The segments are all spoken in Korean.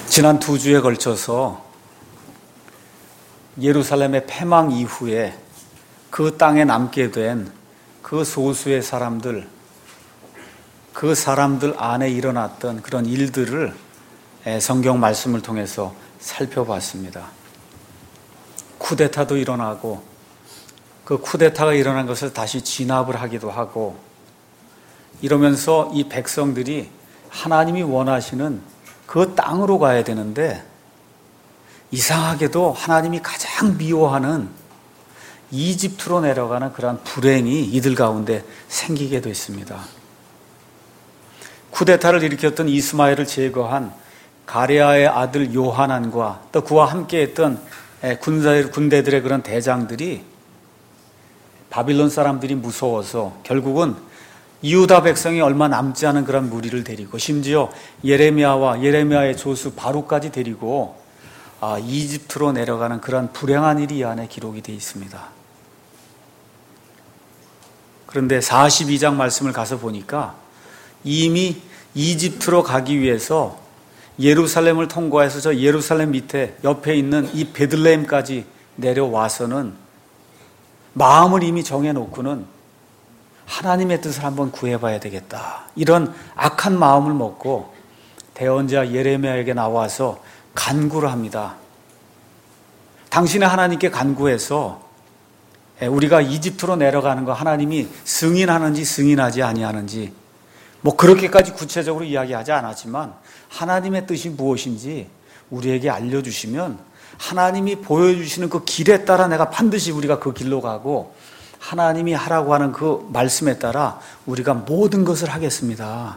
지난 2주에 걸쳐서 예루살렘의 패망 이후에 그 땅에 남게 된 그 소수의 사람들, 그 사람들 안에 일어났던 그런 일들을 성경 말씀을 통해서 살펴봤습니다. 쿠데타도 일어나고 그 쿠데타가 일어난 것을 다시 진압을 하기도 하고, 이러면서 이 백성들이 하나님이 원하시는 그 땅으로 가야 되는데 이상하게도 하나님이 가장 미워하는 이집트로 내려가는 그러한 불행이 이들 가운데 생기게 됐습니다. 쿠데타를 일으켰던 이스마엘을 제거한 가레아의 아들 요하난과 또 그와 함께했던 군대들의 그런 대장들이 바빌론 사람들이 무서워서 결국은 유다 백성이 얼마 남지 않은 그런 무리를 데리고, 심지어 예레미야와 예레미야의 조수 바룩까지 데리고 이집트로 내려가는 그런 불행한 일이 이 안에 기록이 되어 있습니다. 그런데 42장 말씀을 가서 보니까 이미 이집트로 가기 위해서 예루살렘을 통과해서 저 예루살렘 밑에 옆에 있는 이 베들레헴까지 내려와서는 마음을 이미 정해놓고는 하나님의 뜻을 한번 구해봐야 되겠다, 이런 악한 마음을 먹고 대언자 예레미야에게 나와서 간구를 합니다. 당신의 하나님께 간구해서 우리가 이집트로 내려가는 거 하나님이 승인하는지 승인하지 아니하는지, 뭐 그렇게까지 구체적으로 이야기하지 않았지만 하나님의 뜻이 무엇인지 우리에게 알려주시면 하나님이 보여주시는 그 길에 따라 내가 반드시 우리가 그 길로 가고 하나님이 하라고 하는 그 말씀에 따라 우리가 모든 것을 하겠습니다.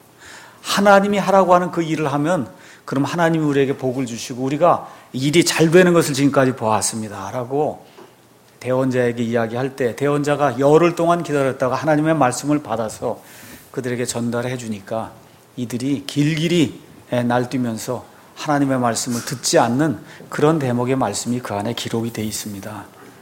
하나님이 하라고 하는 그 일을 하면 그럼 하나님이 우리에게 복을 주시고 우리가 일이 잘 되는 것을 지금까지 보았습니다 라고 대언자에게 이야기할 때, 대언자가 열흘 동안 기다렸다가 하나님의 말씀을 받아서 그들에게 전달해 주니까 이들이 길길이 날뛰면서 하나님의 말씀을 듣지 않는 그런 대목의 말씀이 그 안에 기록이 되어 있습니다.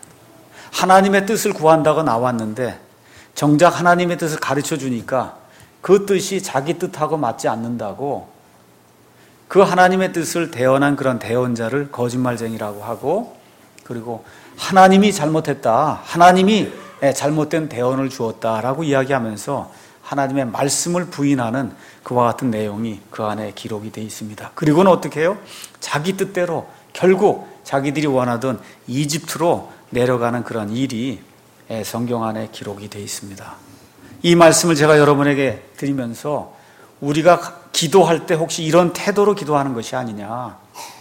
하나님의 뜻을 구한다고 나왔는데 정작 하나님의 뜻을 가르쳐 주니까 그 뜻이 자기 뜻하고 맞지 않는다고 그 하나님의 뜻을 대언한 그런 대언자를 거짓말쟁이라고 하고, 그리고 하나님이 잘못했다, 하나님이 잘못된 대언을 주었다라고 이야기하면서 하나님의 말씀을 부인하는 그와 같은 내용이 그 안에 기록이 되어 있습니다. 그리고는 어떻게 해요? 자기 뜻대로 결국 자기들이 원하던 이집트로 내려가는 그런 일이 성경 안에 기록이 되어 있습니다. 이 말씀을 제가 여러분에게 드리면서 우리가 기도할 때 혹시 이런 태도로 기도하는 것이 아니냐,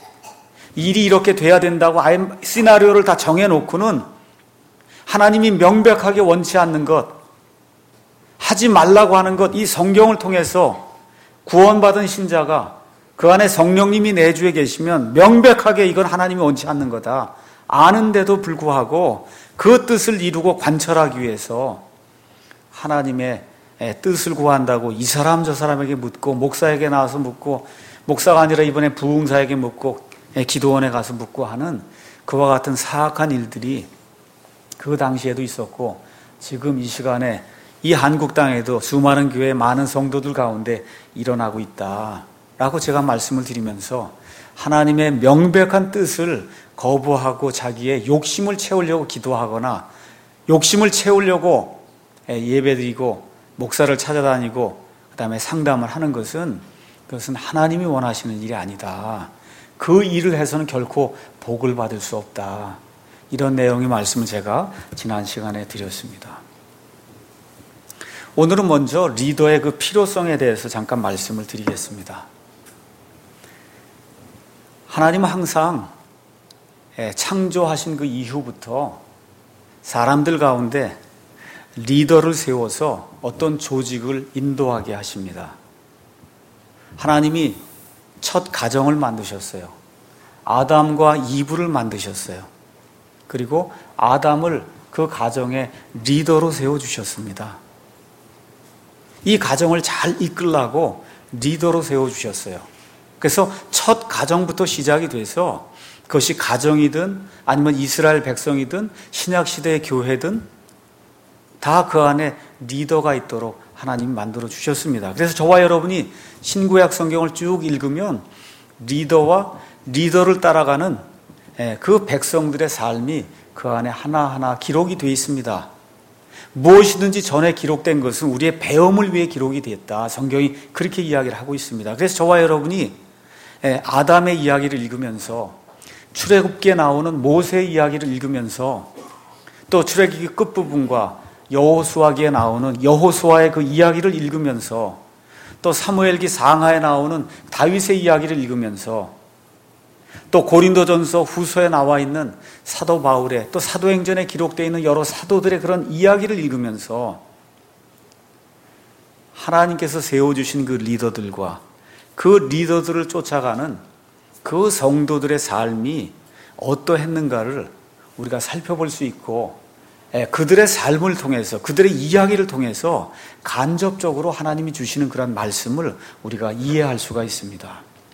일이 이렇게 돼야 된다고 아예 시나리오를 다 정해놓고는 하나님이 명백하게 원치 않는 것, 하지 말라고 하는 것, 이 성경을 통해서 구원받은 신자가 그 안에 성령님이 내주에 계시면 명백하게 이건 하나님이 원치 않는 거다 아는데도 불구하고 그 뜻을 이루고 관철하기 위해서 하나님의 뜻을 구한다고 이 사람 저 사람에게 묻고, 목사에게 나와서 묻고, 목사가 아니라 이번에 부흥사에게 묻고, 기도원에 가서 묻고 하는 그와 같은 사악한 일들이 그 당시에도 있었고 지금 이 시간에 이 한국 땅에도 수많은 교회 많은 성도들 가운데 일어나고 있다라고 제가 말씀을 드리면서 하나님의 명백한 뜻을 거부하고 자기의 욕심을 채우려고 기도하거나 욕심을 채우려고 예배드리고 목사를 찾아다니고 그 다음에 상담을 하는 것은 그것은 하나님이 원하시는 일이 아니다. 그 일을 해서는 결코 복을 받을 수 없다. 이런 내용의 말씀을 제가 지난 시간에 드렸습니다. 오늘은 먼저 리더의 그 필요성에 대해서 잠깐 말씀을 드리겠습니다. 하나님은 항상 창조하신 그 이후부터 사람들 가운데 리더를 세워서 어떤 조직을 인도하게 하십니다. 하나님이 첫 가정을 만드셨어요. 아담과 이브를 만드셨어요. 그리고 아담을 그 가정의 리더로 세워주셨습니다. 이 가정을 잘 이끌라고 리더로 세워주셨어요. 그래서 첫 가정부터 시작이 돼서 그것이 가정이든 아니면 이스라엘 백성이든 신약시대의 교회든 다 그 안에 리더가 있도록 하나님이 만들어 주셨습니다. 그래서 저와 여러분이 신구약 성경을 쭉 읽으면 리더와 리더를 따라가는 그 백성들의 삶이 그 안에 하나하나 기록이 되어 있습니다. 무엇이든지 전에 기록된 것은 우리의 배움을 위해 기록이 됐다. 성경이 그렇게 이야기를 하고 있습니다. 그래서 저와 여러분이 아담의 이야기를 읽으면서 출애굽기에 나오는 모세의 이야기를 읽으면서 또 출애굽기 끝부분과 여호수아기에 나오는 여호수아의 그 이야기를 읽으면서 또 사무엘기 상하에 나오는 다윗의 이야기를 읽으면서 또 고린도전서 후서에 나와 있는 사도 바울의 또 사도행전에 기록되어 있는 여러 사도들의 그런 이야기를 읽으면서 하나님께서 세워주신 그 리더들과 그 리더들을 쫓아가는 그 성도들의 삶이 어떠했는가를 우리가 살펴볼 수 있고 그들의 삶을 통해서 그들의 이야기를 통해서 간접적으로 하나님이 주시는 그런 말씀을 우리가 이해할 수가 있습니다.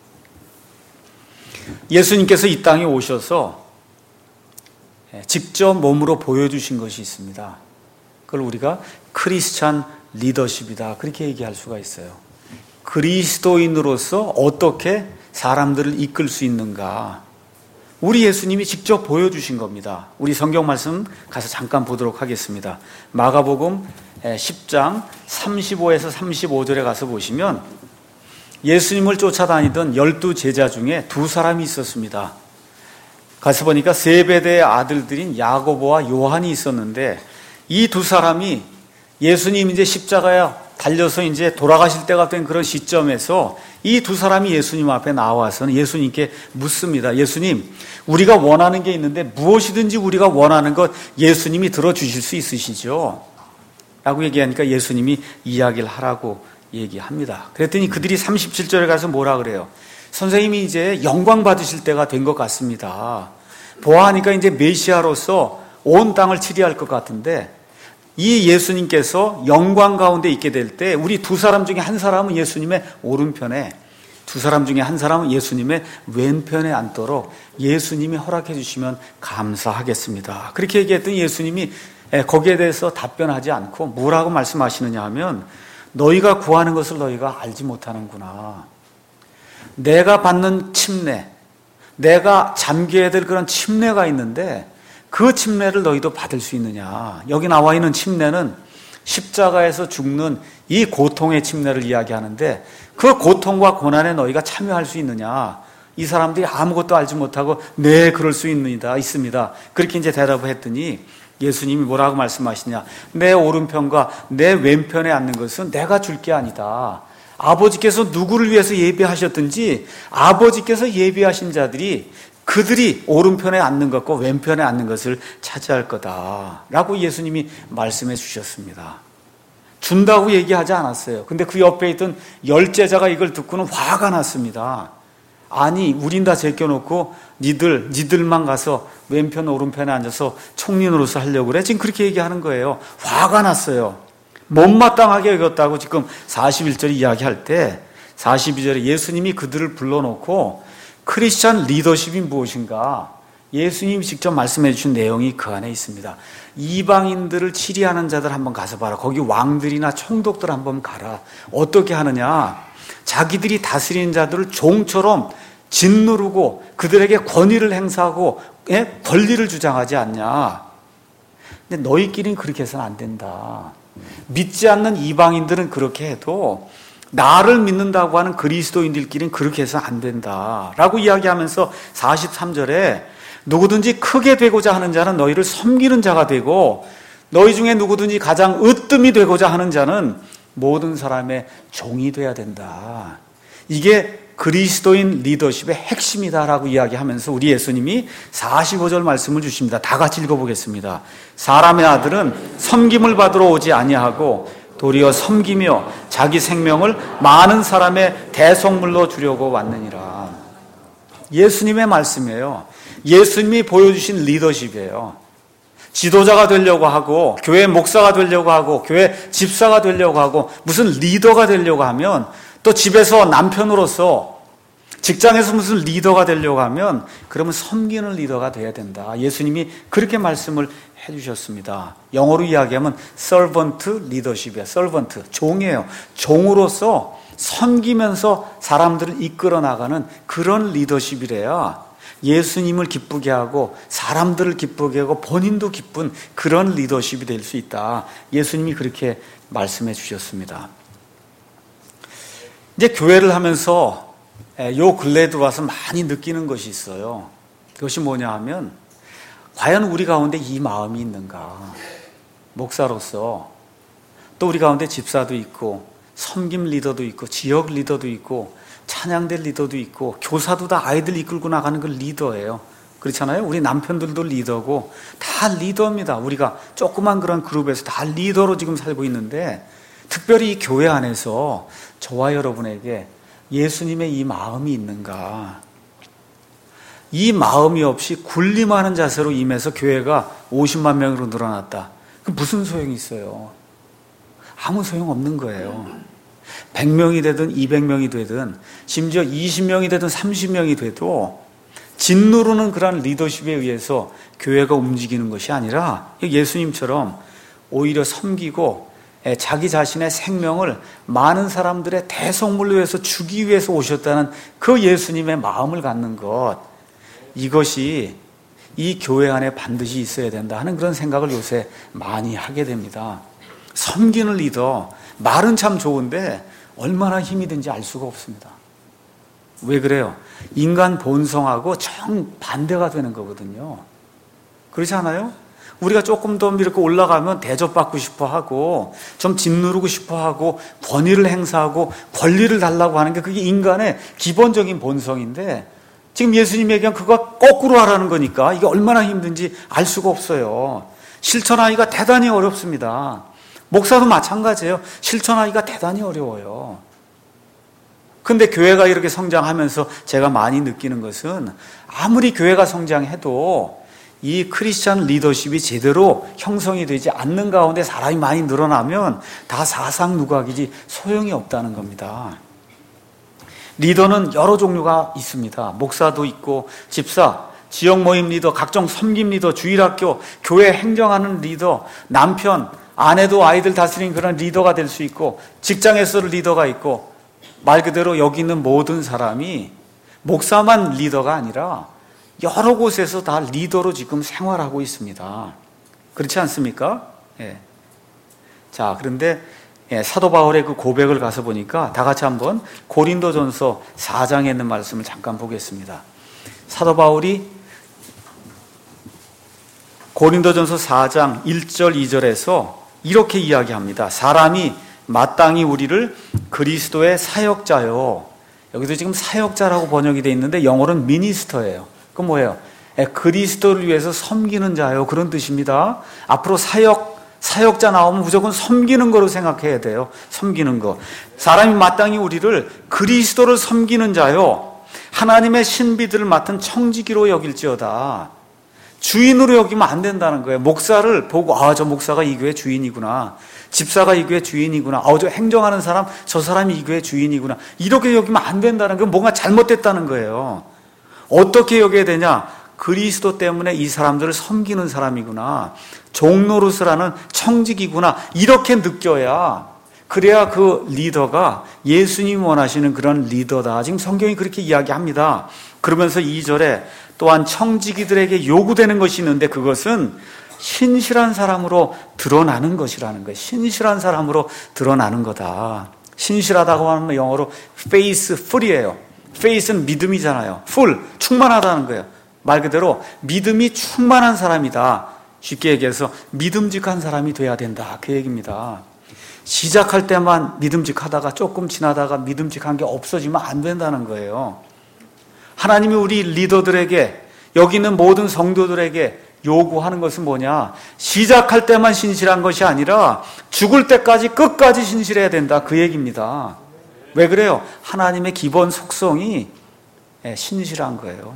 예수님께서 이 땅에 오셔서 직접 몸으로 보여주신 것이 있습니다. 그걸 우리가 크리스찬 리더십이다 그렇게 얘기할 수가 있어요. 그리스도인으로서 어떻게 사람들을 이끌 수 있는가, 우리 예수님이 직접 보여주신 겁니다. 우리 성경 말씀 가서 잠깐 보도록 하겠습니다. 마가복음 10장 35에서 35절에 가서 보시면 예수님을 쫓아다니던 12제자 중에 두 사람이 있었습니다. 가서 보니까 세베대의 아들들인 야고보와 요한이 있었는데 이 두 사람이 예수님 이제 십자가에 달려서 이제 돌아가실 때가 된 그런 시점에서 이 두 사람이 예수님 앞에 나와서는 예수님께 묻습니다. 예수님, 우리가 원하는 게 있는데 무엇이든지 우리가 원하는 것 예수님이 들어주실 수 있으시죠? 라고 얘기하니까 예수님이 이야기를 하라고 얘기합니다. 그랬더니 그들이 37절에 가서 뭐라 그래요? 선생님이 이제 영광 받으실 때가 된 것 같습니다. 보아하니까 이제 메시아로서 온 땅을 치리할 것 같은데 이 예수님께서 영광 가운데 있게 될 때 우리 두 사람 중에 한 사람은 예수님의 오른편에, 두 사람 중에 한 사람은 예수님의 왼편에 앉도록 예수님이 허락해 주시면 감사하겠습니다. 그렇게 얘기했더니 예수님이 거기에 대해서 답변하지 않고 뭐라고 말씀하시느냐 하면 너희가 구하는 것을 너희가 알지 못하는구나. 내가 받는 침례, 내가 잠겨야 될 그런 침례가 있는데 그 침례를 너희도 받을 수 있느냐. 여기 나와 있는 침례는 십자가에서 죽는 이 고통의 침례를 이야기하는데 그 고통과 고난에 너희가 참여할 수 있느냐. 이 사람들이 아무것도 알지 못하고 네, 그럴 수 있습니다. 그렇게 이제 대답을 했더니 예수님이 뭐라고 말씀하시냐. 내 오른편과 내 왼편에 앉는 것은 내가 줄 게 아니다. 아버지께서 누구를 위해서 예비하셨든지 아버지께서 예비하신 자들이 그들이 오른편에 앉는 것과 왼편에 앉는 것을 차지할 거다 라고 예수님이 말씀해 주셨습니다. 준다고 얘기하지 않았어요. 근데 그 옆에 있던 10제자가 이걸 듣고는 화가 났습니다. 아니, 우린 다 제껴놓고 니들만 가서 왼편 오른편에 앉아서 총리노릇을 하려고 그래? 지금 그렇게 얘기하는 거예요. 화가 났어요. 못마땅하게 여겼다고 지금 41절에 이야기할 때 42절에 예수님이 그들을 불러놓고 크리스찬 리더십이 무엇인가? 예수님이 직접 말씀해 주신 내용이 그 안에 있습니다. 이방인들을 치리하는 자들 한번 가서 봐라. 거기 왕들이나 총독들 한번 가라. 어떻게 하느냐? 자기들이 다스리는 자들을 종처럼 짓누르고 그들에게 권위를 행사하고 권리를 주장하지 않냐? 근데 너희끼리는 그렇게 해서는 안 된다. 믿지 않는 이방인들은 그렇게 해도 나를 믿는다고 하는 그리스도인들끼리는 그렇게 해서 안 된다라고 이야기하면서 43절에 누구든지 크게 되고자 하는 자는 너희를 섬기는 자가 되고 너희 중에 누구든지 가장 으뜸이 되고자 하는 자는 모든 사람의 종이 돼야 된다. 이게 그리스도인 리더십의 핵심이다라고 이야기하면서 우리 예수님이 45절 말씀을 주십니다. 다 같이 읽어보겠습니다. 사람의 아들은 섬김을 받으러 오지 아니하고 도리어 섬기며 자기 생명을 많은 사람의 대속물로 주려고 왔느니라. 예수님의 말씀이에요. 예수님이 보여주신 리더십이에요. 지도자가 되려고 하고 교회 목사가 되려고 하고 교회 집사가 되려고 하고 무슨 리더가 되려고 하면 또 집에서 남편으로서 직장에서 무슨 리더가 되려고 하면 그러면 섬기는 리더가 돼야 된다. 예수님이 그렇게 말씀을 해주셨습니다. 영어로 이야기하면 servant leadership이야. servant, 종이에요. 종으로서 섬기면서 사람들을 이끌어 나가는 그런 리더십이래야 예수님을 기쁘게 하고 사람들을 기쁘게 하고 본인도 기쁜 그런 리더십이 될 수 있다. 예수님이 그렇게 말씀해 주셨습니다. 이제 교회를 하면서 요 근래에 들어와서 많이 느끼는 것이 있어요. 그것이 뭐냐 하면 과연 우리 가운데 이 마음이 있는가. 목사로서 또 우리 가운데 집사도 있고 섬김 리더도 있고 지역 리더도 있고 찬양대 리더도 있고 교사도 다 아이들 이끌고 나가는 그 리더예요. 그렇잖아요. 우리 남편들도 리더고 다 리더입니다. 우리가 조그만 그런 그룹에서 다 리더로 지금 살고 있는데 특별히 이 교회 안에서 저와 여러분에게 예수님의 이 마음이 있는가. 이 마음이 없이 군림하는 자세로 임해서 교회가 50만 명으로 늘어났다. 그 무슨 소용이 있어요? 아무 소용 없는 거예요. 100명이 되든 200명이 되든 심지어 20명이 되든 30명이 돼도 짓누르는 그런 리더십에 의해서 교회가 움직이는 것이 아니라 예수님처럼 오히려 섬기고 자기 자신의 생명을 많은 사람들의 대성물로 위해서 주기 위해서 오셨다는 그 예수님의 마음을 갖는 것, 이것이 이 교회 안에 반드시 있어야 된다 하는 그런 생각을 요새 많이 하게 됩니다. 섬기는 리더, 말은 참 좋은데 얼마나 힘이 든지 알 수가 없습니다. 왜 그래요? 인간 본성하고 정반대가 되는 거거든요. 그렇지 않아요? 우리가 조금 더 이렇게 올라가면 대접받고 싶어 하고 좀 짓누르고 싶어 하고 권위를 행사하고 권리를 달라고 하는 게 그게 인간의 기본적인 본성인데 지금 예수님 얘기한 그거 거꾸로 하라는 거니까 이게 얼마나 힘든지 알 수가 없어요. 실천하기가 대단히 어렵습니다. 목사도 마찬가지예요. 실천하기가 대단히 어려워요. 근데 교회가 이렇게 성장하면서 제가 많이 느끼는 것은 아무리 교회가 성장해도 이 크리스찬 리더십이 제대로 형성이 되지 않는 가운데 사람이 많이 늘어나면 다 사상누각이지 소용이 없다는 겁니다. 리더는 여러 종류가 있습니다. 목사도 있고 집사, 지역 모임 리더, 각종 섬김 리더, 주일학교, 교회 행정하는 리더, 남편, 아내도 아이들 다스리는 그런 리더가 될 수 있고 직장에서 리더가 있고 말 그대로 여기 있는 모든 사람이 목사만 리더가 아니라 여러 곳에서 다 리더로 지금 생활하고 있습니다. 그렇지 않습니까? 예. 자, 그런데 사도 바울의 그 고백을 가서 보니까 다 같이 한번 고린도전서 4장에 있는 말씀을 잠깐 보겠습니다. 사도 바울이 고린도전서 4장 1절 2절에서 이렇게 이야기합니다. 사람이 마땅히 우리를 그리스도의 사역자요. 여기도 지금 사역자라고 번역이 되어 있는데 영어로는 미니스터예요. 그건 뭐예요? 그리스도를 위해서 섬기는 자요. 그런 뜻입니다. 앞으로 사역자 나오면 무조건 섬기는 거로 생각해야 돼요. 섬기는 거. 사람이 마땅히 우리를 그리스도를 섬기는 자요. 하나님의 신비들을 맡은 청지기로 여길지어다. 주인으로 여기면 안 된다는 거예요. 목사를 보고 저 목사가 이 교회 주인이구나. 집사가 이 교회 주인이구나. 저 행정하는 사람, 저 사람이 이 교회 주인이구나. 이렇게 여기면 안 된다는 건 뭔가 잘못됐다는 거예요. 어떻게 여겨야 되냐? 그리스도 때문에 이 사람들을 섬기는 사람이구나. 종노릇을 청직이구나. 이렇게 느껴야, 그래야 그 리더가 예수님이 원하시는 그런 리더다. 지금 성경이 그렇게 이야기합니다. 그러면서 2절에 또한 청지기들에게 요구되는 것이 있는데 그것은 신실한 사람으로 드러나는 것이라는 거예요. 신실한 사람으로 드러나는 거다. 신실하다고 하는 영어로 faithful이에요. faith는 믿음이잖아요. full, 충만하다는 거예요. 말 그대로 믿음이 충만한 사람이다. 쉽게 얘기해서 믿음직한 사람이 돼야 된다. 그 얘기입니다. 시작할 때만 믿음직하다가 조금 지나다가 믿음직한 게 없어지면 안 된다는 거예요. 하나님이 우리 리더들에게, 여기 있는 모든 성도들에게 요구하는 것은 뭐냐? 시작할 때만 신실한 것이 아니라 죽을 때까지 끝까지 신실해야 된다. 그 얘기입니다. 왜 그래요? 하나님의 기본 속성이 신실한 거예요.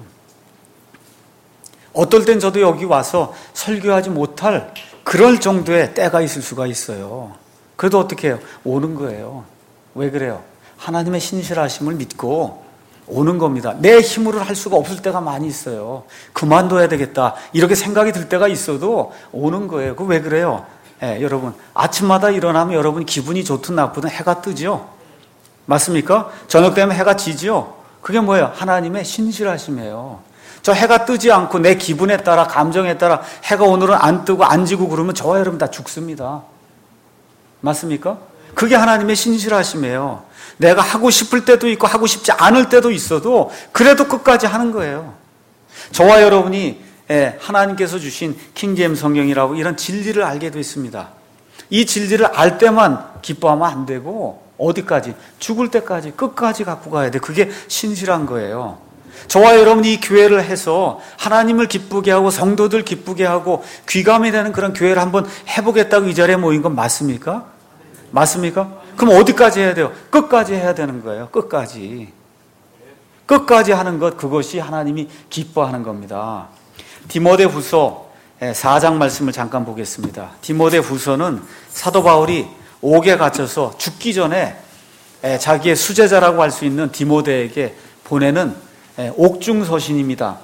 어떨 땐 저도 여기 와서 설교하지 못할 그럴 정도의 때가 있을 수가 있어요. 그래도 어떻게 해요? 오는 거예요. 왜 그래요? 하나님의 신실하심을 믿고 오는 겁니다. 내 힘으로 할 수가 없을 때가 많이 있어요. 그만둬야 되겠다 이렇게 생각이 들 때가 있어도 오는 거예요. 그 왜 그래요? 여러분 아침마다 일어나면 여러분 기분이 좋든 나쁘든 해가 뜨죠. 맞습니까? 저녁 되면 해가 지지요. 그게 뭐예요? 하나님의 신실하심이에요. 저 해가 뜨지 않고 내 기분에 따라 감정에 따라 해가 오늘은 안 뜨고 안 지고 그러면 저와 여러분 다 죽습니다. 맞습니까? 그게 하나님의 신실하심이에요. 내가 하고 싶을 때도 있고 하고 싶지 않을 때도 있어도 그래도 끝까지 하는 거예요. 저와 여러분이 하나님께서 주신 킹제임스 성경이라고 이런 진리를 알게 됐습니다. 이 진리를 알 때만 기뻐하면 안 되고 어디까지? 죽을 때까지 끝까지 갖고 가야 돼. 그게 신실한 거예요. 저와 여러분이 이 교회를 해서 하나님을 기쁘게 하고 성도들 기쁘게 하고 귀감이 되는 그런 교회를 한번 해보겠다고 이 자리에 모인 건 맞습니까? 맞습니까? 그럼 어디까지 해야 돼요? 끝까지 해야 되는 거예요. 끝까지. 끝까지 하는 것, 그것이 하나님이 기뻐하는 겁니다. 디모데후서 4장 말씀을 잠깐 보겠습니다. 디모데후서는 사도 바울이 옥에 갇혀서 죽기 전에 자기의 수제자라고 할 수 있는 디모데에게 보내는 옥중서신입니다.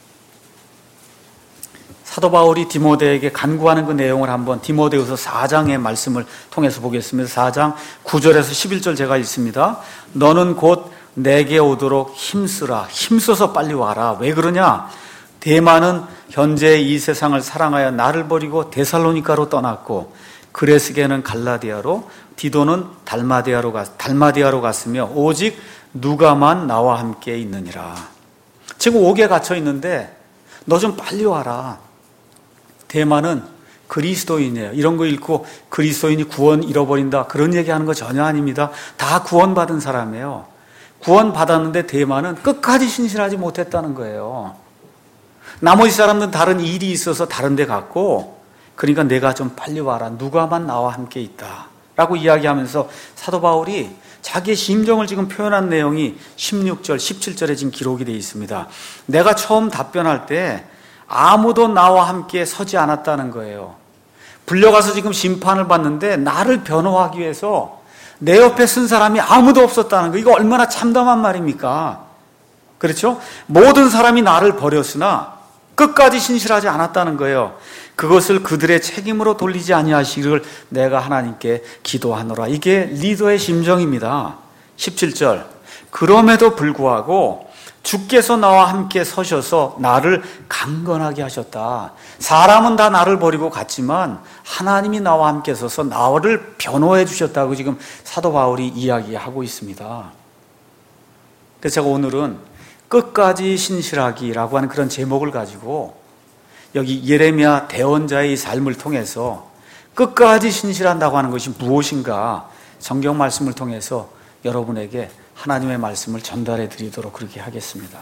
사도 바울이 디모데에게 간구하는 그 내용을 한번 디모데후서 4장의 말씀을 통해서 보겠습니다. 4장 9절에서 11절 제가 읽습니다. 너는 곧 내게 오도록 힘쓰라. 힘써서 빨리 와라. 왜 그러냐? 데마는 현재 이 세상을 사랑하여 나를 버리고 데살로니가로 떠났고 그레스게는 갈라디아로 디도는 달마디아로 갔으며 오직 누가만 나와 함께 있느니라. 지금 옥에 갇혀 있는데 너 좀 빨리 와라. 데마는 그리스도인이에요. 이런 거 읽고 그리스도인이 구원 잃어버린다 그런 얘기하는 거 전혀 아닙니다. 다 구원받은 사람이에요. 구원받았는데 데마는 끝까지 신실하지 못했다는 거예요. 나머지 사람들은 다른 일이 있어서 다른 데 갔고 그러니까 내가 좀 빨리 와라. 누가만 나와 함께 있다 라고 이야기하면서 사도 바울이 자기의 심정을 지금 표현한 내용이 16절, 17절에 지금 기록이 되어 있습니다. 내가 처음 답변할 때 아무도 나와 함께 서지 않았다는 거예요. 불려가서 지금 심판을 받는데 나를 변호하기 위해서 내 옆에 쓴 사람이 아무도 없었다는 거. 이거 얼마나 참담한 말입니까? 그렇죠? 모든 사람이 나를 버렸으나 끝까지 신실하지 않았다는 거예요. 그것을 그들의 책임으로 돌리지 아니하시기를 내가 하나님께 기도하노라. 이게 리더의 심정입니다. 17절. 그럼에도 불구하고 주께서 나와 함께 서셔서 나를 강건하게 하셨다. 사람은 다 나를 버리고 갔지만 하나님이 나와 함께 서서 나를 변호해 주셨다고 지금 사도 바울이 이야기하고 있습니다. 그래서 제가 오늘은 끝까지 신실하기라고 하는 그런 제목을 가지고 여기 예레미야 대언자의 삶을 통해서 끝까지 신실한다고 하는 것이 무엇인가 성경 말씀을 통해서 여러분에게 하나님의 말씀을 전달해 드리도록 그렇게 하겠습니다.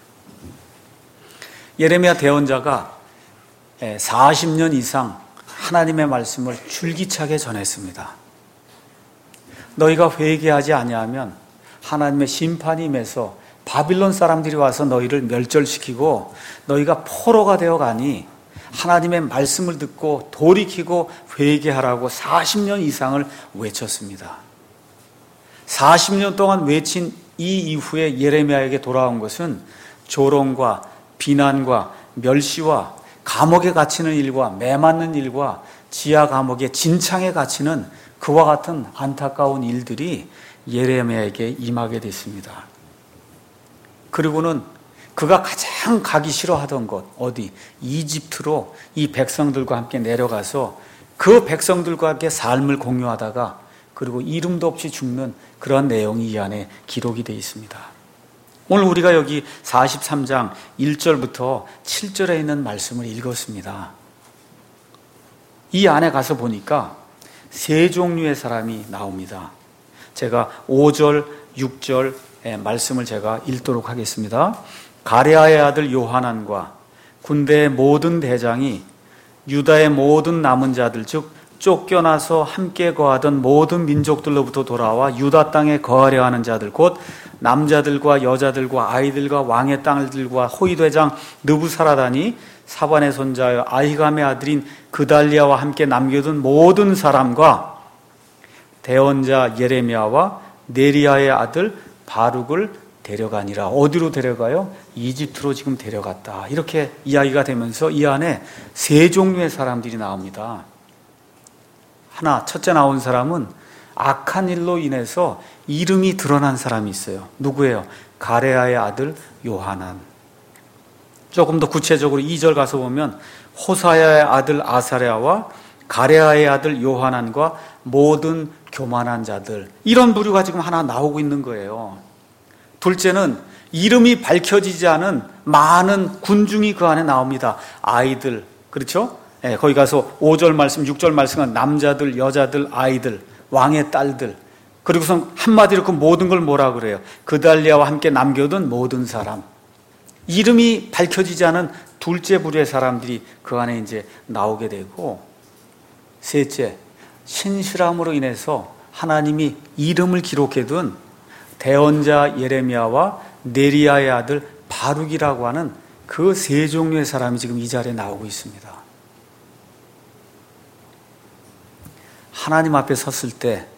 예레미야 대언자가 40년 이상 하나님의 말씀을 줄기차게 전했습니다. 너희가 회개하지 아니하면 하나님의 심판이 임해서 바빌론 사람들이 와서 너희를 멸절시키고 너희가 포로가 되어 가니 하나님의 말씀을 듣고 돌이키고 회개하라고 40년 이상을 외쳤습니다. 40년 동안 외친 이 이후에 예레미야에게 돌아온 것은 조롱과 비난과 멸시와 감옥에 갇히는 일과 매맞는 일과 지하 감옥에 진창에 갇히는 그와 같은 안타까운 일들이 예레미야에게 임하게 됐습니다. 그리고는 그가 가장 가기 싫어하던 곳 어디? 이집트로 이 백성들과 함께 내려가서 그 백성들과 함께 삶을 공유하다가 그리고 이름도 없이 죽는 그런 내용이 이 안에 기록이 되어 있습니다. 오늘 우리가 여기 43장 1절부터 7절에 있는 말씀을 읽었습니다. 이 안에 가서 보니까 세 종류의 사람이 나옵니다. 제가 5절, 6절의 말씀을 제가 읽도록 하겠습니다. 가레아의 아들 요하난과 군대의 모든 대장이 유다의 모든 남은 자들 즉 쫓겨나서 함께 거하던 모든 민족들로부터 돌아와 유다 땅에 거하려 하는 자들 곧 남자들과 여자들과 아이들과 왕의 딸들과 호위대장 느부사라단이 사반의 손자여 아히감의 아들인 그달리아와 함께 남겨둔 모든 사람과 대언자 예레미야와 네리야의 아들 바룩을 데려가니라. 어디로 데려가요? 이집트로 지금 데려갔다. 이렇게 이야기가 되면서 이 안에 세 종류의 사람들이 나옵니다. 하나, 첫째 나온 사람은 악한 일로 인해서 이름이 드러난 사람이 있어요. 누구예요? 가레아의 아들 요하난. 조금 더 구체적으로 2절 가서 보면 호사야의 아들 아사랴와 가레아의 아들 요하난과 모든 교만한 자들, 이런 부류가 지금 하나 나오고 있는 거예요. 둘째는 이름이 밝혀지지 않은 많은 군중이 그 안에 나옵니다. 아이들, 그렇죠? 네, 거기 가서 5절 말씀, 6절 말씀은 남자들, 여자들, 아이들, 왕의 딸들, 그리고선 한마디로 그 모든 걸 뭐라 그래요? 그달리아와 함께 남겨둔 모든 사람. 이름이 밝혀지지 않은 둘째 부류의 사람들이 그 안에 이제 나오게 되고, 셋째, 신실함으로 인해서 하나님이 이름을 기록해둔 대언자 예레미야와 네리야의 아들 바룩이라고 하는 그 세 종류의 사람이 지금 이 자리에 나오고 있습니다. 하나님 앞에 섰을 때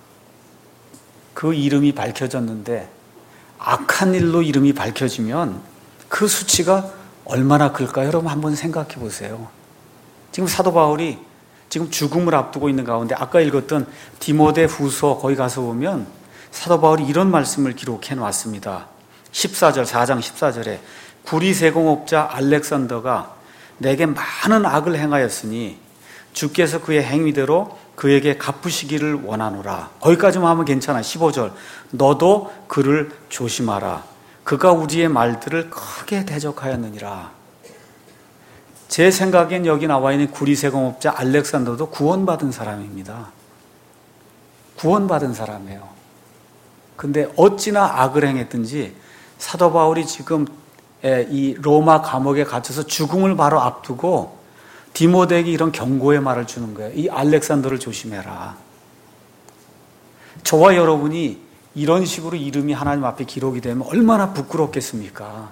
그 이름이 밝혀졌는데 악한 일로 이름이 밝혀지면 그 수치가 얼마나 클까요? 여러분 한번 생각해 보세요. 지금 사도 바울이 지금 죽음을 앞두고 있는 가운데 아까 읽었던 디모데 후서 거기 가서 보면 사도 바울이 이런 말씀을 기록해 놨습니다. 14절, 4장 14절에 구리세공업자 알렉산더가 내게 많은 악을 행하였으니 주께서 그의 행위대로 그에게 갚으시기를 원하노라. 거기까지만 하면 괜찮아. 15절, 너도 그를 조심하라. 그가 우리의 말들을 크게 대적하였느니라. 제 생각엔 여기 나와 있는 구리세공업자 알렉산더도 구원받은 사람입니다. 구원받은 사람이에요. 근데 어찌나 악을 행했든지 사도 바울이 지금 이 로마 감옥에 갇혀서 죽음을 바로 앞두고 디모데에게 이런 경고의 말을 주는 거예요. 이 알렉산더를 조심해라. 저와 여러분이 이런 식으로 이름이 하나님 앞에 기록이 되면 얼마나 부끄럽겠습니까?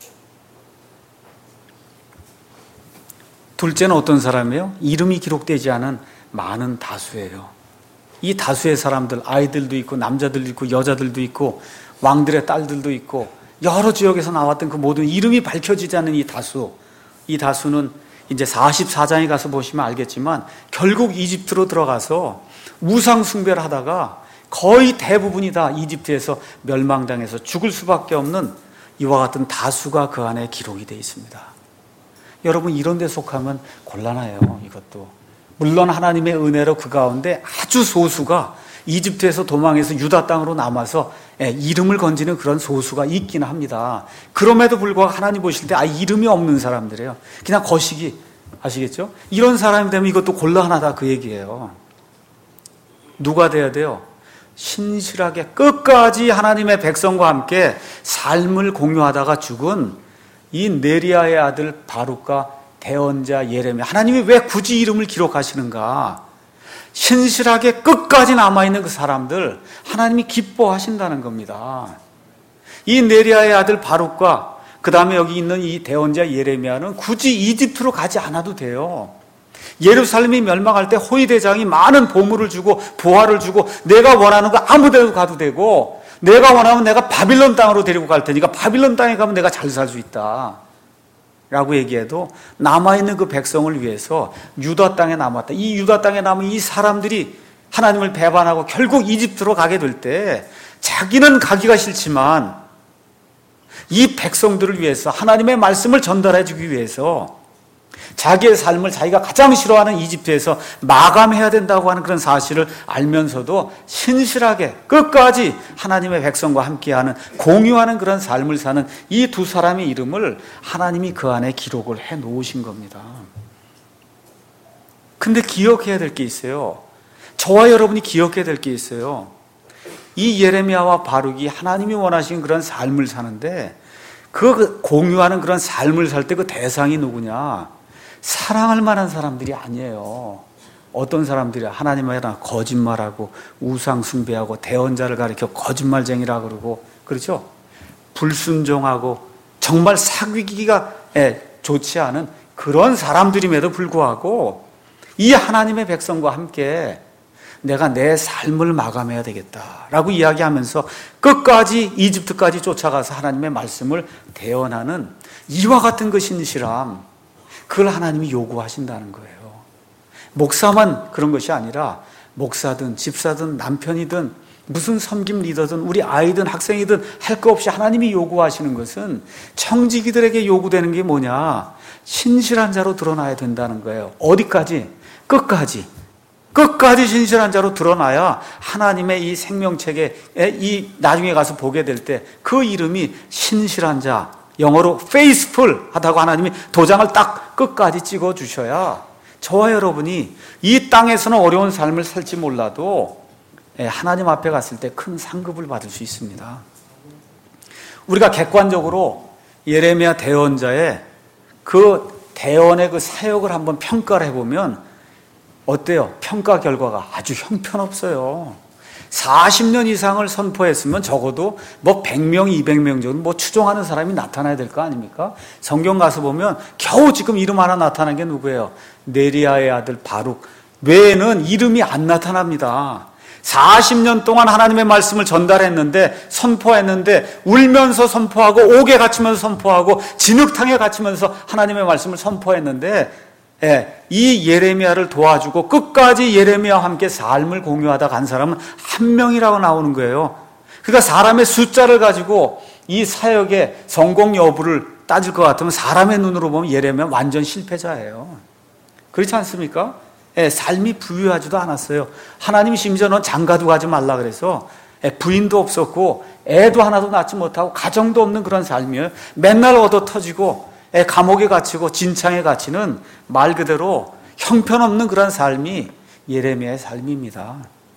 둘째는 어떤 사람이에요? 이름이 기록되지 않은 많은 다수예요. 이 다수의 사람들, 아이들도 있고 남자들도 있고 여자들도 있고 왕들의 딸들도 있고 여러 지역에서 나왔던 그 모든 이름이 밝혀지지 않는 이 다수는 이제 44장에 가서 보시면 알겠지만 결국 이집트로 들어가서 우상 숭배를 하다가 거의 대부분이 다 이집트에서 멸망당해서 죽을 수밖에 없는 이와 같은 다수가 그 안에 기록이 되어 있습니다. 여러분 이런 데 속하면 곤란해요. 이것도 물론 하나님의 은혜로 그 가운데 아주 소수가 이집트에서 도망해서 유다 땅으로 남아서 이름을 건지는 그런 소수가 있긴 합니다. 그럼에도 불구하고 하나님 보실 때 이름이 없는 사람들이에요. 그냥 거시기, 아시겠죠? 이런 사람이 되면 이것도 곤란하다 그 얘기예요. 누가 돼야 돼요? 신실하게 끝까지 하나님의 백성과 함께 삶을 공유하다가 죽은 이 네리야의 아들 바룩과 대언자 예레미야. 하나님이 왜 굳이 이름을 기록하시는가? 신실하게 끝까지 남아있는 그 사람들 하나님이 기뻐하신다는 겁니다. 이 네리야의 아들 바룩과 그 다음에 여기 있는 이 대언자 예레미야는 굳이 이집트로 가지 않아도 돼요. 예루살렘이 멸망할 때 호위대장이 많은 보물을 주고 부하를 주고 내가 원하는 거 아무 데도 가도 되고 내가 원하면 내가 바빌론 땅으로 데리고 갈 테니까 바빌론 땅에 가면 내가 잘 살 수 있다 라고 얘기해도 남아있는 그 백성을 위해서 유다 땅에 남았다. 이 유다 땅에 남은 이 사람들이 하나님을 배반하고 결국 이집트로 가게 될 때 자기는 가기가 싫지만 이 백성들을 위해서 하나님의 말씀을 전달해 주기 위해서 자기의 삶을 자기가 가장 싫어하는 이집트에서 마감해야 된다고 하는 그런 사실을 알면서도 신실하게 끝까지 하나님의 백성과 함께하는 공유하는 그런 삶을 사는 이 두 사람의 이름을 하나님이 그 안에 기록을 해 놓으신 겁니다. 근데 기억해야 될 게 있어요. 저와 여러분이 기억해야 될 게 있어요. 이 예레미야와 바룩이 하나님이 원하시는 그런 삶을 사는데 그 공유하는 그런 삶을 살 때 그 대상이 누구냐? 사랑할 만한 사람들이 아니에요. 어떤 사람들이 하나님에 대한 거짓말하고 우상 숭배하고 대언자를 가리켜 거짓말쟁이라 그러고 그렇죠? 불순종하고 정말 사귀기가 좋지 않은 그런 사람들임에도 불구하고 이 하나님의 백성과 함께 내가 내 삶을 마감해야 되겠다라고 이야기하면서 끝까지 이집트까지 쫓아가서 하나님의 말씀을 대언하는 이와 같은 그 신실함, 그걸 하나님이 요구하신다는 거예요. 목사만 그런 것이 아니라 목사든 집사든 남편이든 무슨 섬김 리더든 우리 아이든 학생이든 할 거 없이 하나님이 요구하시는 것은 청지기들에게 요구되는 게 뭐냐? 신실한 자로 드러나야 된다는 거예요. 어디까지? 끝까지 신실한 자로 드러나야 하나님의 이 생명책에 이 나중에 가서 보게 될 때 그 이름이 신실한 자, 영어로 faithful 하다고 하나님이 도장을 딱 끝까지 찍어 주셔야 저와 여러분이 이 땅에서는 어려운 삶을 살지 몰라도 하나님 앞에 갔을 때 큰 상급을 받을 수 있습니다. 우리가 객관적으로 예레미야 대언자의 그 대언의 그 사역을 한번 평가를 해보면 어때요? 평가 결과가 아주 형편없어요. 40년 이상을 선포했으면 적어도 뭐 100명, 200명 정도 뭐 추종하는 사람이 나타나야 될 거 아닙니까? 성경 가서 보면 겨우 지금 이름 하나 나타난 게 누구예요? 네리야의 아들 바룩 외에는 이름이 안 나타납니다. 40년 동안 하나님의 말씀을 전달했는데, 선포했는데, 울면서 선포하고, 옥에 갇히면서 선포하고, 진흙탕에 갇히면서 하나님의 말씀을 선포했는데, 이 예레미야를 도와주고 끝까지 예레미야와 함께 삶을 공유하다 간 사람은 한 명이라고 나오는 거예요. 그러니까 사람의 숫자를 가지고 이 사역의 성공 여부를 따질 것 같으면 사람의 눈으로 보면 예레미야 완전 실패자예요. 그렇지 않습니까? 삶이 부유하지도 않았어요. 하나님이 심지어 넌 장가도 가지 말라 그래서 부인도 없었고 애도 하나도 낳지 못하고 가정도 없는 그런 삶이에요. 맨날 얻어 터지고 감옥에 갇히고 진창에 갇히는 말 그대로 형편없는 그런 삶이 예레미야의 삶입니다.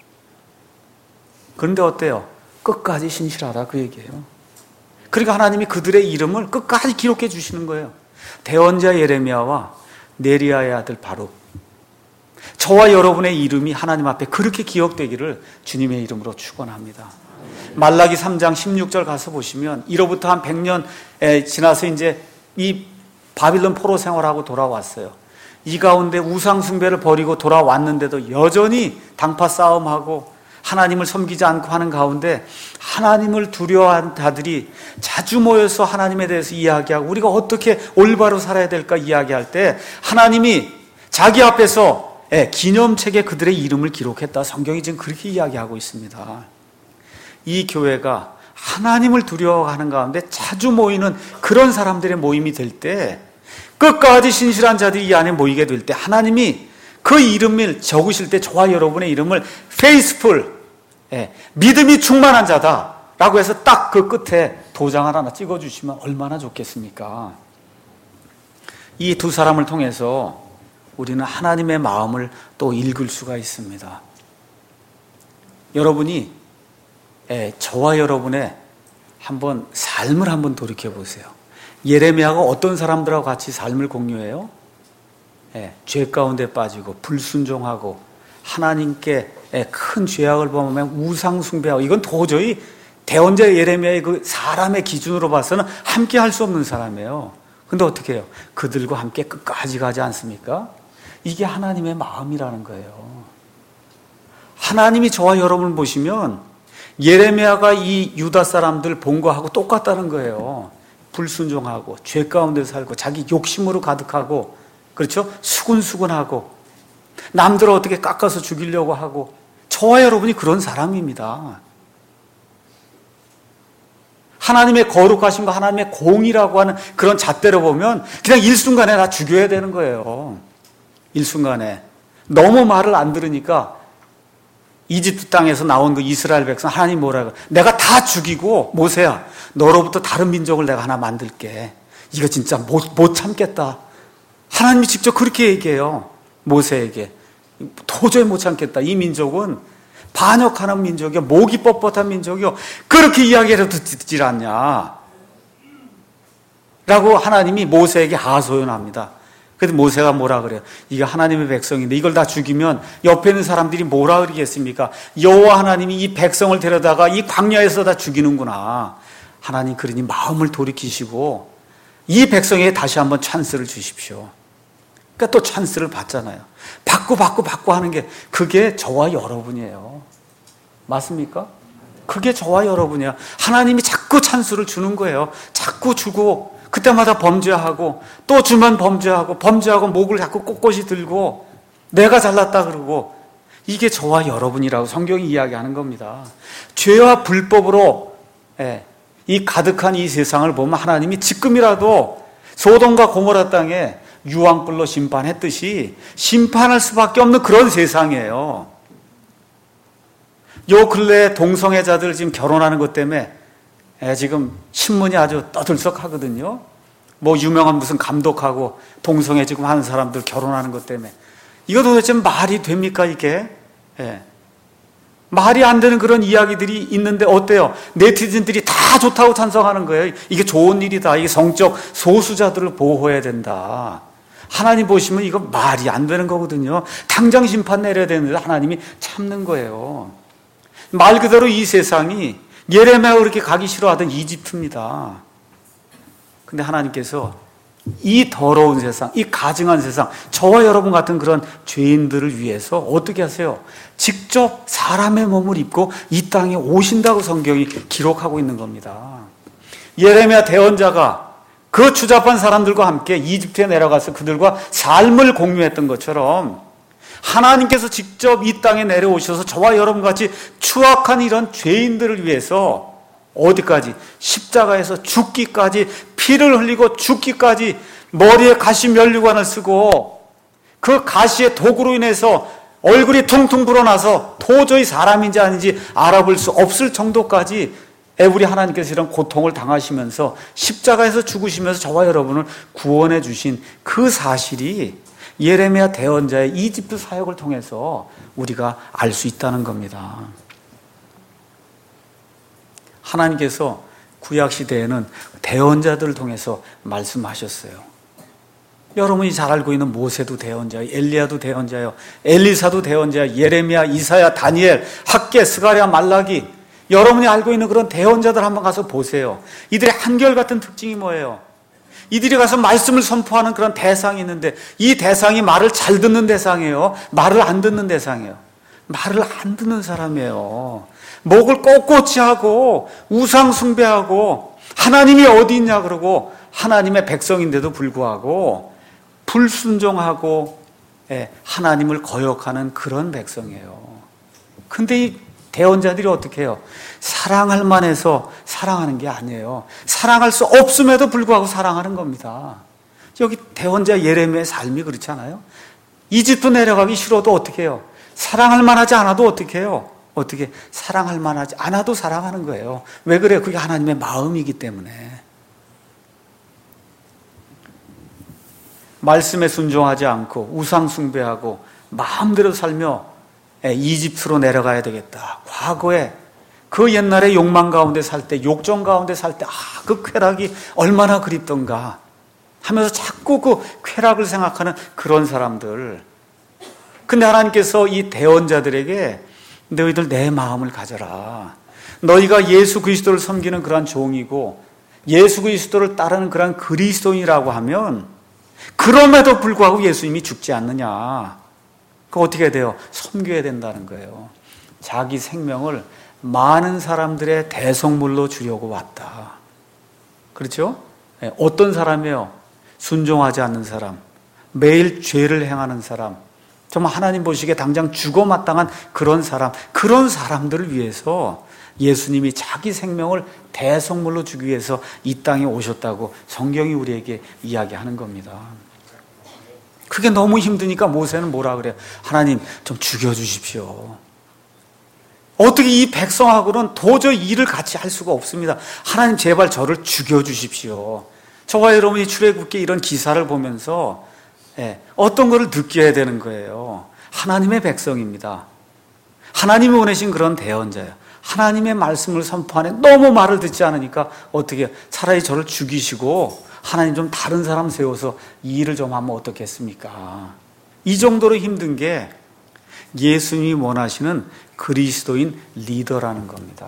그런데 어때요? 끝까지 신실하다 그 얘기예요. 그러니까 하나님이 그들의 이름을 끝까지 기록해 주시는 거예요. 대언자 예레미야와 네리야의 아들 바룩, 저와 여러분의 이름이 하나님 앞에 그렇게 기억되기를 주님의 이름으로 축원합니다. 말라기 3장 16절 가서 보시면 이로부터 한 100년 지나서 이제 이 바빌론 포로 생활하고 돌아왔어요. 이 가운데 우상 숭배를 버리고 돌아왔는데도 여전히 당파 싸움하고 하나님을 섬기지 않고 하는 가운데 하나님을 두려워하는 자들이 자주 모여서 하나님에 대해서 이야기하고 우리가 어떻게 올바로 살아야 될까 이야기할 때 하나님이 자기 앞에서 기념책에 그들의 이름을 기록했다. 성경이 지금 그렇게 이야기하고 있습니다. 이 교회가 하나님을 두려워하는 가운데 자주 모이는 그런 사람들의 모임이 될 때, 끝까지 신실한 자들이 이 안에 모이게 될 때 하나님이 그 이름을 적으실 때 저와 여러분의 이름을 faithful, 믿음이 충만한 자다 라고 해서 딱 그 끝에 도장을 하나 찍어주시면 얼마나 좋겠습니까? 이 두 사람을 통해서 우리는 하나님의 마음을 또 읽을 수가 있습니다. 여러분이 저와 여러분의 한번 삶을 한번 돌이켜 보세요. 예레미야가 어떤 사람들하고 같이 삶을 공유해요? 죄 가운데 빠지고 불순종하고 하나님께 큰 죄악을 범하면 우상 숭배하고, 이건 도저히 대언자 예레미야의 그 사람의 기준으로 봐서는 함께 할 수 없는 사람이에요. 근데 어떻게 해요? 그들과 함께 끝까지 가지 않습니까? 이게 하나님의 마음이라는 거예요. 하나님이 저와 여러분을 보시면 예레미야가 이 유다 사람들 본 거하고 똑같다는 거예요. 불순종하고 죄 가운데 살고 자기 욕심으로 가득하고, 그렇죠? 수군수군하고 남들을 어떻게 깎아서 죽이려고 하고, 저와 여러분이 그런 사람입니다. 하나님의 거룩하심과 하나님의 공의라고 하는 그런 잣대로 보면 그냥 일순간에 다 죽여야 되는 거예요. 일순간에. 너무 말을 안 들으니까 이집트 땅에서 나온 그 이스라엘 백성, 하나님 뭐라고? 내가 다 죽이고, 모세야, 너로부터 다른 민족을 내가 하나 만들게. 이거 진짜 못 참겠다. 하나님이 직접 그렇게 얘기해요. 모세에게. 도저히 못 참겠다. 이 민족은 반역하는 민족이요, 목이 뻣뻣한 민족이요, 그렇게 이야기해도 듣질 않냐 라고 하나님이 모세에게 하소연합니다. 그래서 모세가 뭐라 그래요? 이게 하나님의 백성인데 이걸 다 죽이면 옆에 있는 사람들이 뭐라 그러겠습니까? 여호와 하나님이 이 백성을 데려다가 이 광야에서 다 죽이는구나. 하나님 그러니 마음을 돌이키시고 이 백성에게 다시 한번 찬스를 주십시오. 그러니까 또 찬스를 받잖아요. 받고 하는 게, 그게 저와 여러분이에요. 맞습니까? 그게 저와 여러분이야. 하나님이 자꾸 찬스를 주는 거예요. 자꾸 주고 그때마다 범죄하고 또 주면 범죄하고 목을 자꾸 꼿꼿이 들고 내가 잘났다 그러고, 이게 저와 여러분이라고 성경이 이야기하는 겁니다. 죄와 불법으로 이 가득한 이 세상을 보면 하나님이 지금이라도 소돔과 고모라 땅에 유황불로 심판했듯이 심판할 수밖에 없는 그런 세상이에요. 요 근래에 동성애자들 지금 결혼하는 것 때문에 지금 신문이 아주 떠들썩하거든요. 뭐 유명한 무슨 감독하고 동성애 지금 하는 사람들 결혼하는 것 때문에. 이거 도대체 말이 됩니까 이게? 말이 안 되는 그런 이야기들이 있는데 어때요? 네티즌들이 다 좋다고 찬성하는 거예요. 이게 좋은 일이다. 이게 성적 소수자들을 보호해야 된다. 하나님 보시면 이거 말이 안 되는 거거든요. 당장 심판 내려야 되는데 하나님이 참는 거예요. 말 그대로 이 세상이 예레미야가 그렇게 가기 싫어하던 이집트입니다. 근데 하나님께서 이 더러운 세상, 이 가증한 세상, 저와 여러분 같은 그런 죄인들을 위해서 어떻게 하세요? 직접 사람의 몸을 입고 이 땅에 오신다고 성경이 기록하고 있는 겁니다. 예레미야 대언자가 그 추잡한 사람들과 함께 이집트에 내려가서 그들과 삶을 공유했던 것처럼 하나님께서 직접 이 땅에 내려오셔서 저와 여러분같이 추악한 이런 죄인들을 위해서 어디까지? 십자가에서 죽기까지, 피를 흘리고 죽기까지 머리에 가시 면류관을 쓰고 그 가시의 독으로 인해서 얼굴이 퉁퉁 불어나서 도저히 사람인지 아닌지 알아볼 수 없을 정도까지 우리 하나님께서 이런 고통을 당하시면서 십자가에서 죽으시면서 저와 여러분을 구원해 주신 그 사실이 예레미야 대언자의 이집트 사역을 통해서 우리가 알 수 있다는 겁니다. 하나님께서 구약시대에는 대언자들을 통해서 말씀하셨어요. 여러분이 잘 알고 있는 모세도 대언자예요. 엘리야도 대언자예요. 엘리사도 대언자예요. 예레미야, 이사야, 다니엘, 학개, 스가랴, 말라기. 여러분이 알고 있는 그런 대언자들 한번 가서 보세요. 이들의 한결같은 특징이 뭐예요? 이들이 가서 말씀을 선포하는 그런 대상이 있는데 이 대상이 말을 잘 듣는 대상이에요? 말을 안 듣는 대상이에요? 말을 안 듣는 사람이에요. 목을 꼿꼿이 하고 우상 숭배하고 하나님이 어디 있냐 그러고 하나님의 백성인데도 불구하고 불순종하고 하나님을 거역하는 그런 백성이에요. 근데 이 대언자들이 어떻게 해요? 사랑할 만해서 사랑하는 게 아니에요. 사랑할 수 없음에도 불구하고 사랑하는 겁니다. 여기 대언자 예레미야의 삶이 그렇지 않아요? 이집트 내려가기 싫어도 어떻게 해요? 사랑할 만하지 않아도 어떻게 해요? 어떻게 사랑할 만하지 않아도 사랑하는 거예요. 왜 그래요? 그게 하나님의 마음이기 때문에. 말씀에 순종하지 않고 우상 숭배하고 마음대로 살며 이집트로 내려가야 되겠다. 과거에 그 옛날에 욕망 가운데 살 때, 욕정 가운데 살 때, 그 쾌락이 얼마나 그립던가 하면서 자꾸 그 쾌락을 생각하는 그런 사람들. 근데 하나님께서 이 대언자들에게 너희들 내 마음을 가져라. 너희가 예수 그리스도를 섬기는 그러한 종이고 예수 그리스도를 따르는 그러한 그리스도인이라고 하면 그럼에도 불구하고 예수님이 죽지 않느냐. 그 어떻게 해야 돼요? 섬겨야 된다는 거예요. 자기 생명을 많은 사람들의 대성물로 주려고 왔다. 그렇죠? 어떤 사람이에요? 순종하지 않는 사람, 매일 죄를 행하는 사람, 정말 하나님 보시기에 당장 죽어 마땅한 그런 사람, 그런 사람들을 위해서 예수님이 자기 생명을 대성물로 주기 위해서 이 땅에 오셨다고 성경이 우리에게 이야기하는 겁니다. 그게 너무 힘드니까 모세는 뭐라 그래요? 하나님 좀 죽여주십시오. 어떻게 이 백성하고는 도저히 일을 같이 할 수가 없습니다. 하나님 제발 저를 죽여주십시오. 저와 여러분이 출애굽기 이런 기사를 보면서 어떤 거를 느껴야 되는 거예요. 하나님의 백성입니다. 하나님이 보내신 그런 대언자예요. 하나님의 말씀을 선포하는 너무 말을 듣지 않으니까 어떻게 차라리 저를 죽이시고 하나님 좀 다른 사람 세워서 이 일을 좀 하면 어떻겠습니까? 이 정도로 힘든 게 예수님이 원하시는 그리스도인 리더라는 겁니다.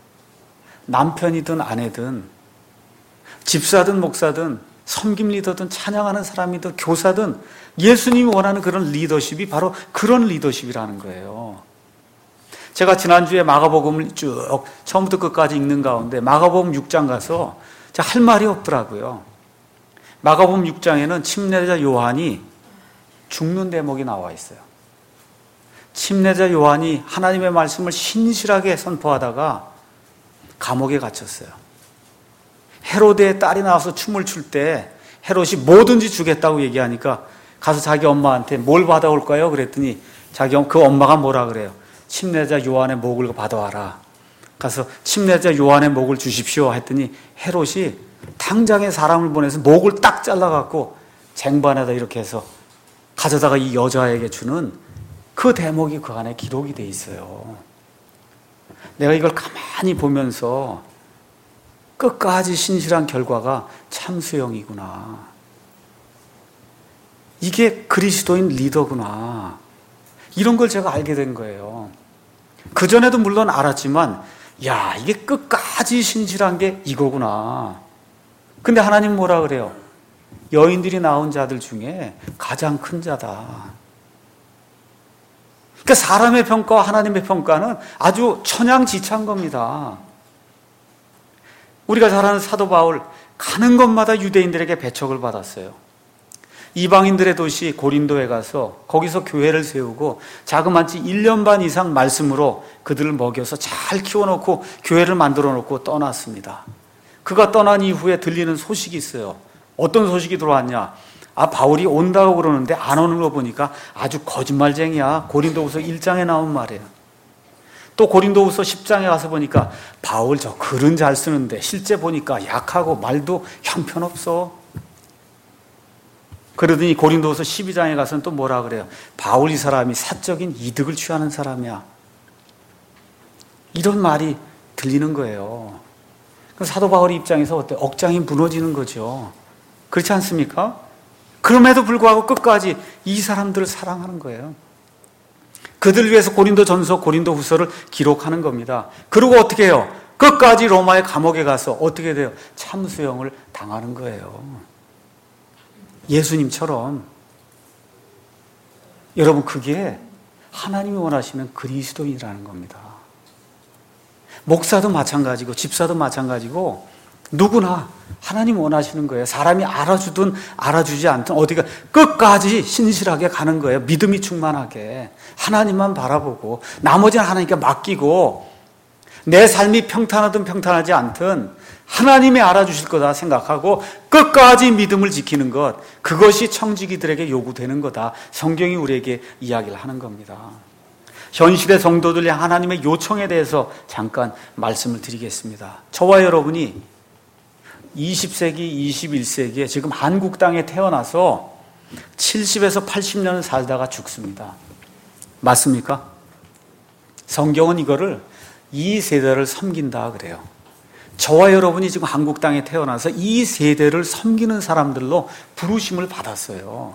남편이든 아내든 집사든 목사든 섬김 리더든 찬양하는 사람이든 교사든 예수님이 원하는 그런 리더십이 바로 그런 리더십이라는 거예요. 제가 지난주에 마가복음을 쭉 처음부터 끝까지 읽는 가운데 마가복음 6장 가서 제가 할 말이 없더라고요. 마가복음 6장에는 침례자 요한이 죽는 대목이 나와 있어요. 침례자 요한이 하나님의 말씀을 신실하게 선포하다가 감옥에 갇혔어요. 헤로데의 딸이 나와서 춤을 출 때 헤롯이 뭐든지 주겠다고 얘기하니까 가서 자기 엄마한테 뭘 받아올까요? 그랬더니 그 엄마가 뭐라 그래요? 침례자 요한의 목을 받아와라. 가서 침례자 요한의 목을 주십시오 했더니 헤롯이 당장에 사람을 보내서 목을 딱 잘라갖고 쟁반에다 이렇게 해서 가져다가 이 여자에게 주는 그 대목이 그 안에 기록이 돼 있어요. 내가 이걸 가만히 보면서 끝까지 신실한 결과가 참수형이구나. 이게 그리스도인 리더구나. 이런 걸 제가 알게 된 거예요. 그전에도 물론 알았지만 야, 이게 끝까지 신실한 게 이거구나. 근데 하나님 뭐라 그래요? 여인들이 낳은 자들 중에 가장 큰 자다. 그러니까 사람의 평가와 하나님의 평가는 아주 천양지차인 겁니다. 우리가 잘 아는 사도 바울, 가는 곳마다 유대인들에게 배척을 받았어요. 이방인들의 도시 고린도에 가서 거기서 교회를 세우고 자그마치 1년 반 이상 말씀으로 그들을 먹여서 잘 키워놓고 교회를 만들어 놓고 떠났습니다. 그가 떠난 이후에 들리는 소식이 있어요. 어떤 소식이 들어왔냐? 바울이 온다고 그러는데 안 오는 거 보니까 아주 거짓말쟁이야. 고린도후서 1장에 나온 말이에요. 또 고린도후서 10장에 가서 보니까 바울 저 글은 잘 쓰는데 실제 보니까 약하고 말도 형편없어. 그러더니 고린도후서 12장에 가서는 또 뭐라 그래요? 바울 이 사람이 사적인 이득을 취하는 사람이야. 이런 말이 들리는 거예요. 사도 바울의 입장에서 어때? 억장이 무너지는 거죠. 그렇지 않습니까? 그럼에도 불구하고 끝까지 이 사람들을 사랑하는 거예요. 그들 위해서 고린도전서, 고린도후서를 기록하는 겁니다. 그리고 어떻게 해요? 끝까지 로마의 감옥에 가서 어떻게 돼요? 참수형을 당하는 거예요. 예수님처럼. 여러분, 그게 하나님이 원하시는 그리스도인이라는 겁니다. 목사도 마찬가지고 집사도 마찬가지고 누구나 하나님 원하시는 거예요. 사람이 알아주든 알아주지 않든 어디가 끝까지 신실하게 가는 거예요. 믿음이 충만하게 하나님만 바라보고 나머지는 하나님께 맡기고 내 삶이 평탄하든 평탄하지 않든 하나님이 알아주실 거다 생각하고 끝까지 믿음을 지키는 것, 그것이 청지기들에게 요구되는 거다. 성경이 우리에게 이야기를 하는 겁니다. 현실의 성도들이 하나님의 요청에 대해서 잠깐 말씀을 드리겠습니다. 저와 여러분이 20세기, 21세기에 지금 한국 땅에 태어나서 70에서 80년을 살다가 죽습니다. 맞습니까? 성경은 이거를 이 세대를 섬긴다 그래요. 저와 여러분이 지금 한국 땅에 태어나서 이 세대를 섬기는 사람들로 부르심을 받았어요.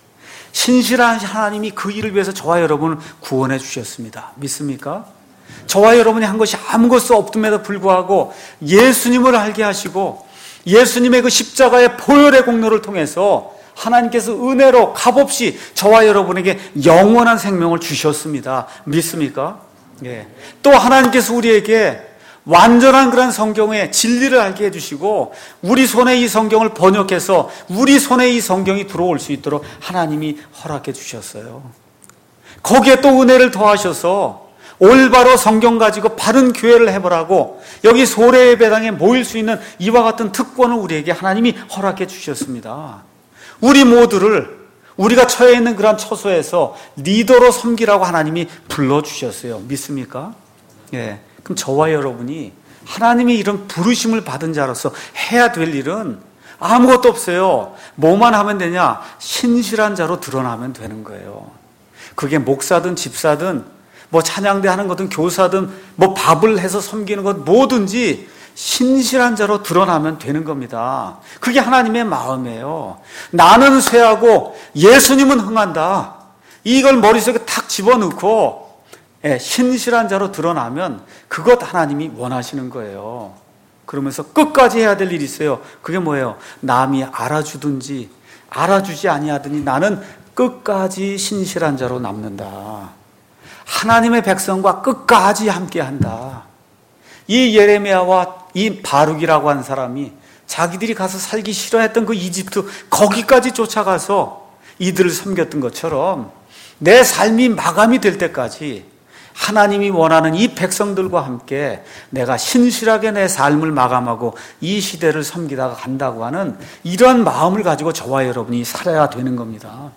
신실한 하나님이 그 일을 위해서 저와 여러분을 구원해 주셨습니다. 믿습니까? 저와 여러분이 한 것이 아무것도 없음에도 불구하고 예수님을 알게 하시고 예수님의 그 십자가의 보혈의 공로를 통해서 하나님께서 은혜로 값없이 저와 여러분에게 영원한 생명을 주셨습니다. 믿습니까? 예. 또 하나님께서 우리에게 완전한 그런 성경의 진리를 알게 해주시고 우리 손에 이 성경을 번역해서 우리 손에 이 성경이 들어올 수 있도록 하나님이 허락해 주셨어요. 거기에 또 은혜를 더하셔서 올바로 성경 가지고 바른 교회를 해보라고 여기 소래예배당에 모일 수 있는 이와 같은 특권을 우리에게 하나님이 허락해 주셨습니다. 우리 모두를 우리가 처해 있는 그런 처소에서 리더로 섬기라고 하나님이 불러주셨어요. 믿습니까? 예. 그럼 저와 여러분이 하나님이 이런 부르심을 받은 자로서 해야 될 일은 아무것도 없어요. 뭐만 하면 되냐? 신실한 자로 드러나면 되는 거예요. 그게 목사든 집사든 뭐 찬양대 하는 거든 교사든 뭐 밥을 해서 섬기는 것 뭐든지 신실한 자로 드러나면 되는 겁니다. 그게 하나님의 마음이에요. 나는 쇠하고 예수님은 흥한다. 이걸 머릿속에 탁 집어넣고 신실한 자로 드러나면 그것 하나님이 원하시는 거예요. 그러면서 끝까지 해야 될 일이 있어요. 그게 뭐예요? 남이 알아주든지 알아주지 아니하더니 나는 끝까지 신실한 자로 남는다. 하나님의 백성과 끝까지 함께한다. 이 예레미야와 이 바룩이라고 하는 사람이 자기들이 가서 살기 싫어했던 그 이집트 거기까지 쫓아가서 이들을 섬겼던 것처럼 내 삶이 마감이 될 때까지 하나님이 원하는 이 백성들과 함께 내가 신실하게 내 삶을 마감하고 이 시대를 섬기다가 간다고 하는 이러한 마음을 가지고 저와 여러분이 살아야 되는 겁니다.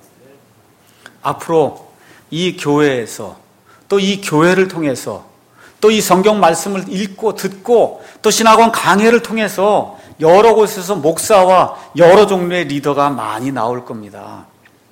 앞으로 이 교회에서 또 이 교회를 통해서 또 이 성경 말씀을 읽고 듣고 또 신학원 강해를 통해서 여러 곳에서 목사와 여러 종류의 리더가 많이 나올 겁니다.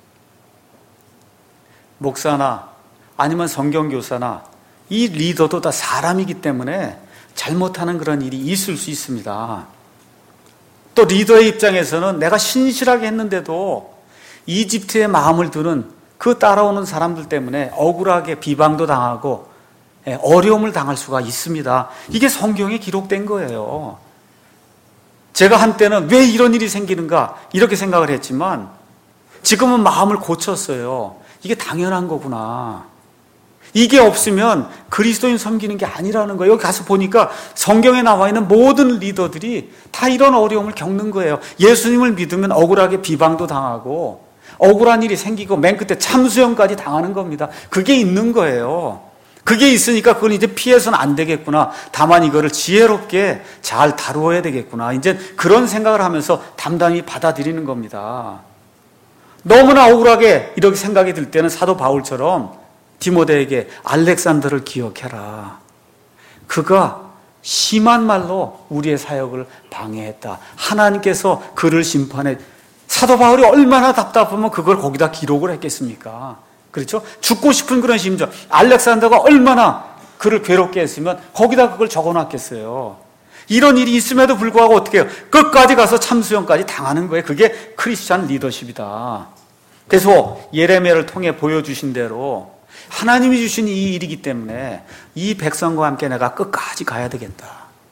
목사나 아니면 성경교사나 이 리더도 다 사람이기 때문에 잘못하는 그런 일이 있을 수 있습니다. 또 리더의 입장에서는 내가 신실하게 했는데도 이집트의 마음을 두는 그 따라오는 사람들 때문에 억울하게 비방도 당하고 어려움을 당할 수가 있습니다. 이게 성경에 기록된 거예요. 제가 한때는 왜 이런 일이 생기는가 이렇게 생각을 했지만 지금은 마음을 고쳤어요. 이게 당연한 거구나. 이게 없으면 그리스도인 섬기는 게 아니라는 거예요. 여기 가서 보니까 성경에 나와 있는 모든 리더들이 다 이런 어려움을 겪는 거예요. 예수님을 믿으면 억울하게 비방도 당하고 억울한 일이 생기고 맨 끝에 참수형까지 당하는 겁니다. 그게 있는 거예요. 그게 있으니까 그건 이제 피해서는 안 되겠구나. 다만 이거를 지혜롭게 잘 다루어야 되겠구나. 이제 그런 생각을 하면서 담담히 받아들이는 겁니다. 너무나 억울하게 이렇게 생각이 들 때는 사도 바울처럼 디모데에게 알렉산더를 기억해라. 그가 심한 말로 우리의 사역을 방해했다. 하나님께서 그를 심판해. 사도 바울이 얼마나 답답하면 그걸 거기다 기록을 했겠습니까? 그렇죠? 죽고 싶은 그런 심정. 알렉산더가 얼마나 그를 괴롭게 했으면 거기다 그걸 적어놨겠어요. 이런 일이 있음에도 불구하고 어떻게 해요? 끝까지 가서 참수형까지 당하는 거예요. 그게 크리스찬 리더십이다. 그래서 예레미야를 통해 보여주신 대로 하나님이 주신 이 일이기 때문에 이 백성과 함께 내가 끝까지 가야 되겠다.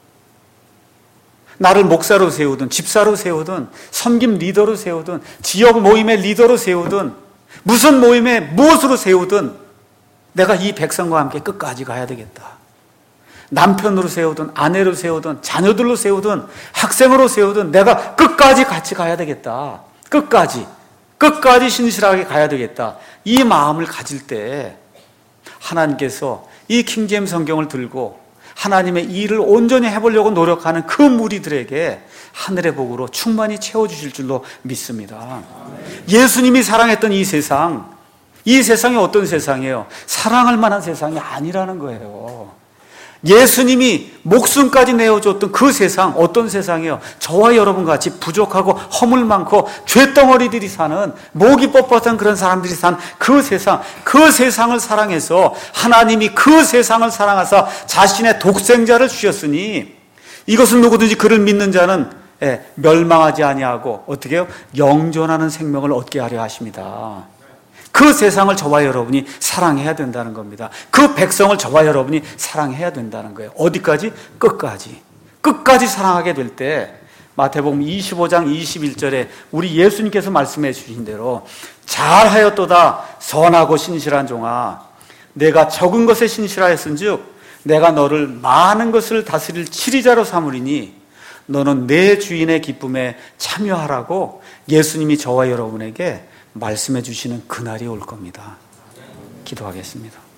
나를 목사로 세우든 집사로 세우든 섬김 리더로 세우든 지역 모임의 리더로 세우든 무슨 모임에 무엇으로 세우든 내가 이 백성과 함께 끝까지 가야 되겠다. 남편으로 세우든 아내로 세우든 자녀들로 세우든 학생으로 세우든 내가 끝까지 같이 가야 되겠다. 끝까지 신실하게 가야 되겠다. 이 마음을 가질 때 하나님께서 이 킹제임 성경을 들고 하나님의 일을 온전히 해보려고 노력하는 그 무리들에게 하늘의 복으로 충만히 채워주실 줄로 믿습니다. 예수님이 사랑했던 이 세상이 어떤 세상이에요? 사랑할 만한 세상이 아니라는 거예요. 예수님이 목숨까지 내어줬던 그 세상, 어떤 세상이에요? 저와 여러분같이 부족하고 허물 많고 죄덩어리들이 사는, 목이 뻣뻣한 그런 사람들이 사는 그 세상을 사랑해서 하나님이 그 세상을 사랑하사 자신의 독생자를 주셨으니 이것은 누구든지 그를 믿는 자는 멸망하지 아니하고 어떻게 해요? 영존하는 생명을 얻게 하려 하십니다. 그 세상을 저와 여러분이 사랑해야 된다는 겁니다. 그 백성을 저와 여러분이 사랑해야 된다는 거예요. 어디까지? 끝까지 사랑하게 될 때 마태복음 25장 21절에 우리 예수님께서 말씀해 주신 대로 잘하였도다 선하고 신실한 종아 내가 적은 것에 신실하였은즉 내가 너를 많은 것을 다스릴 치리자로 삼으리니 너는 내 주인의 기쁨에 참여하라고 예수님이 저와 여러분에게 말씀해 주시는 그날이 올 겁니다. 기도하겠습니다.